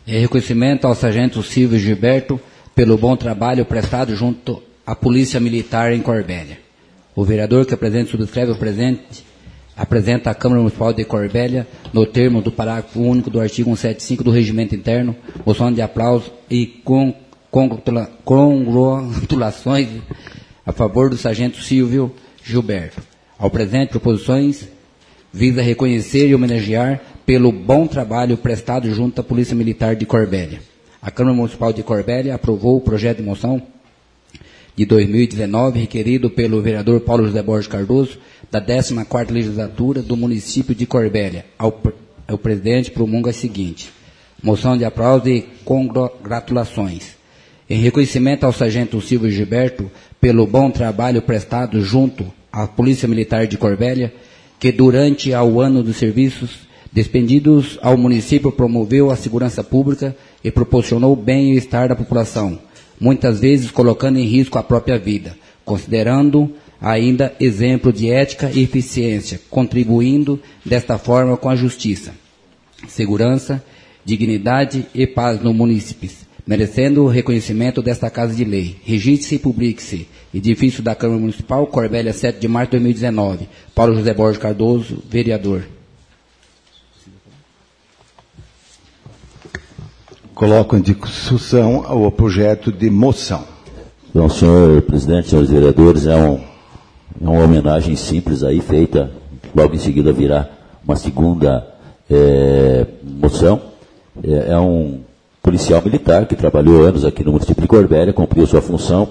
Em reconhecimento ao sargento Silvio Gilberto pelo bom trabalho prestado junto à Polícia Militar em Corbélia. O vereador que apresenta e subscreve o presente apresenta à Câmara Municipal de Corbélia, no termo do parágrafo único do artigo 175 do Regimento Interno, moção de aplauso e congratulações a favor do sargento Silvio Gilberto. Ao presente, proposições visa reconhecer e homenagear pelo bom trabalho prestado junto à Polícia Militar de Corbélia. A Câmara Municipal de Corbélia aprovou o projeto de moção de 2019, requerido pelo vereador Paulo José Borges Cardoso, da 14ª Legislatura do município de Corbélia. O presidente promulga a seguinte: moção de aplauso e congratulações. Em reconhecimento ao sargento Silvio Gilberto pelo bom trabalho prestado junto à Polícia Militar de Corbélia, que durante o ano dos serviços despendidos ao município promoveu a segurança pública e proporcionou o bem-estar da população, muitas vezes colocando em risco a própria vida, considerando ainda exemplo de ética e eficiência, contribuindo desta forma com a justiça, segurança, dignidade e paz no município, merecendo o reconhecimento desta Casa de Lei. Registre-se e publique-se. Edifício da Câmara Municipal, Corbélia, 7 de março de 2019. Paulo José Borges Cardoso, vereador. Coloco em discussão o projeto de moção. Então, senhor presidente, senhores vereadores, é uma homenagem simples aí, feita, logo em seguida virá uma segunda moção. É um policial militar que trabalhou anos aqui no município de Corbélia, cumpriu sua função.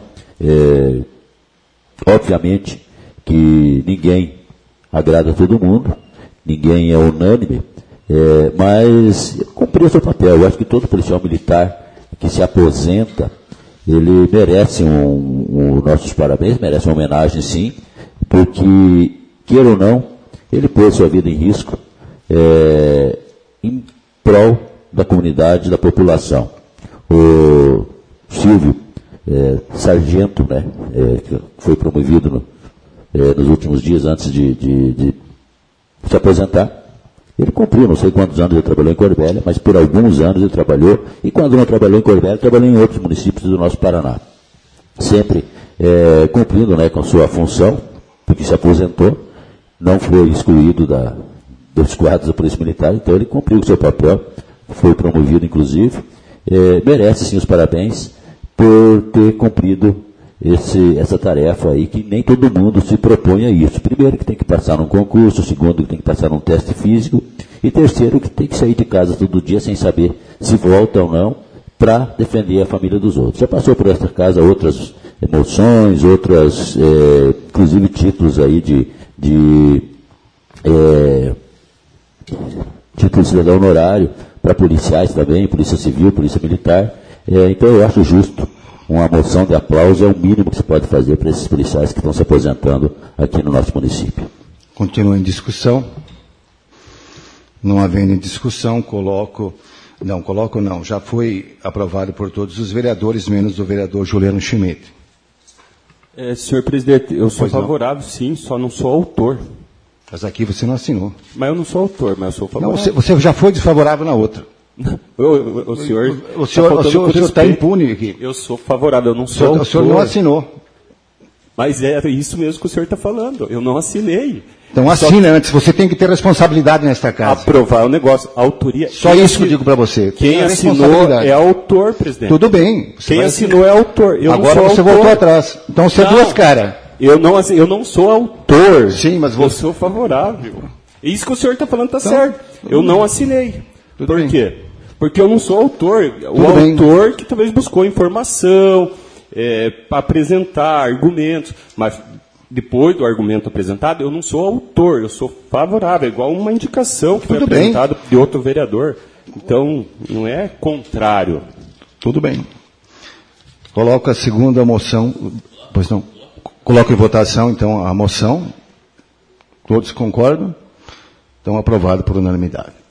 Obviamente que ninguém agrada a todo mundo, ninguém é unânime, mas cumpriu seu papel. Eu acho que todo policial militar que se aposenta, ele merece nossos parabéns, merece uma homenagem sim, porque, queira ou não, ele pôs sua vida em risco em prol da comunidade, da população. O Silvio, sargento, que foi promovido nos últimos dias antes de se aposentar, ele cumpriu, não sei quantos anos ele trabalhou em Corbélia, mas por alguns anos ele trabalhou, e quando não trabalhou em Corbélia, trabalhou em outros municípios do nosso Paraná. Sempre cumprindo com sua função, porque se aposentou, não foi excluído dos quadros da Polícia Militar, então ele cumpriu o seu papel, foi promovido inclusive, merece sim os parabéns por ter cumprido essa tarefa aí, que nem todo mundo se propõe a isso. Primeiro, que tem que passar num concurso; segundo, que tem que passar num teste físico; e terceiro, que tem que sair de casa todo dia sem saber se volta ou não, para defender a família dos outros. Já passou por esta casa outras moções, outras, inclusive títulos aí de título de cidadão honorário para policiais também, Polícia Civil, Polícia Militar. Então eu acho justo uma moção de aplauso, é o mínimo que se pode fazer para esses policiais que estão se aposentando aqui no nosso município. Continua em discussão. Não havendo em discussão, já foi aprovado por todos os vereadores, menos o vereador Juliano Schmidt. Senhor presidente, eu sou favorável, sim, só não sou autor. Mas aqui você não assinou. Mas eu não sou autor, mas eu sou favorável. Não, você já foi desfavorável na outra. O senhor está impune aqui. Eu sou favorável, eu não sou autor. O senhor não assinou. Mas é isso mesmo que o senhor está falando. Eu não assinei. Então assina antes, você tem que ter responsabilidade nesta casa. Aprovar o negócio, a autoria. Só isso que eu digo para você. Quem assinou é autor, presidente. Tudo bem. Quem assinou é autor. Eu agora não sou você autor. voltou atrás. Então você é duas caras. Eu não sou autor. Sim, mas eu sou favorável. Isso que o senhor está falando está certo. Eu não assinei. Por quê? Porque eu não sou autor. O autor que talvez buscou informação, para apresentar argumentos, mas depois do argumento apresentado, eu não sou autor, eu sou favorável, igual uma indicação que foi apresentada de outro vereador. Então, não é contrário. Tudo bem. Coloco a segunda moção. Pois não. Coloco em votação, então, a moção. Todos concordam? Então, aprovado por unanimidade.